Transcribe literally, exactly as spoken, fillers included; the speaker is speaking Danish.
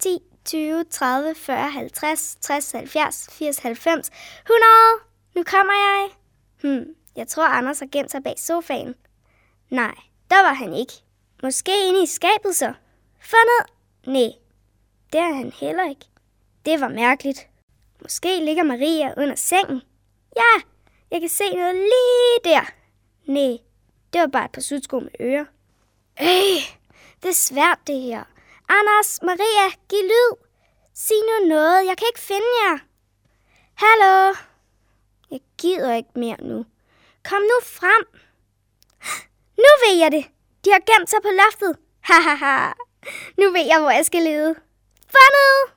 ti, tyve, tredive, fyrre, halvtreds, tres, halvfjerds, firs, halvfems, hundrede. Nu kommer jeg. Hmm, jeg tror, Anders har gemt sig bag sofaen. Nej, der var han ikke. Måske inde i skabet så. Fundet? Nej, det er han heller ikke. Det var mærkeligt. Måske ligger Maria under sengen. Ja, jeg kan se noget lige der. Nej, det var bare et par sudsko med ører. Øh, det er svært det her. Anders, Maria, giv lyd. Sig nu noget, jeg kan ikke finde jer. Hallo? Jeg gider ikke mere nu. Kom nu frem. Nu ved jeg det. De har gemt sig på loftet. Hahaha. Nu ved jeg, hvor jeg skal lede. Fundet!